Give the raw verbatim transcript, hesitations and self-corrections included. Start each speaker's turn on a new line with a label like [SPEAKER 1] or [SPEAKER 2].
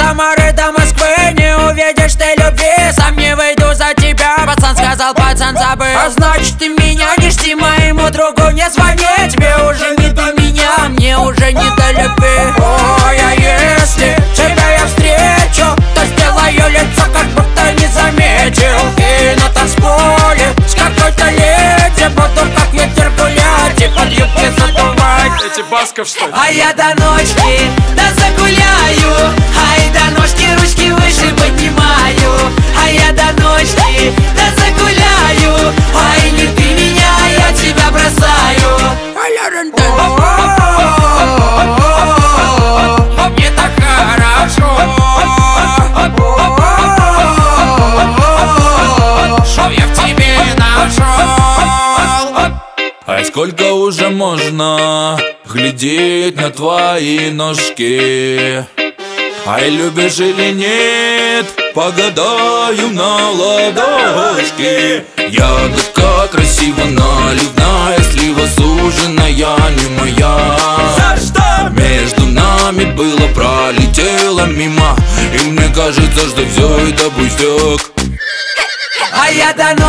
[SPEAKER 1] Самары до Москвы не увидишь ты любви. Сам не выйду за тебя, пацан сказал, пацан забыл. А значит ты меня не жди, моему другу не звони. Тебе уже не до меня, мне уже не до любви. Ой, а если тебя я встречу, то сделаю лицо, как будто не заметил. И на танцполе с какой-то леди буду как ветер гулять и под юбки задувать.
[SPEAKER 2] Эти Басков, что ли?
[SPEAKER 1] А я до ночки, да загуляю. Ай, до ночки ручки выше поднимаю. А я до ночки, да загуляю. Ай, не ты меня, я тебя бросаю. Мне так хорошо, что я в тебе нашел.
[SPEAKER 3] А сколько уже можно глядеть на твои ножки? Ай, любишь или нет, погадаю на ладошке. Ягодка красиво наливная, слива суженая, не моя.
[SPEAKER 2] За что?
[SPEAKER 3] Между нами было, пролетело мимо, и мне кажется, что все это пустяк.
[SPEAKER 1] А я до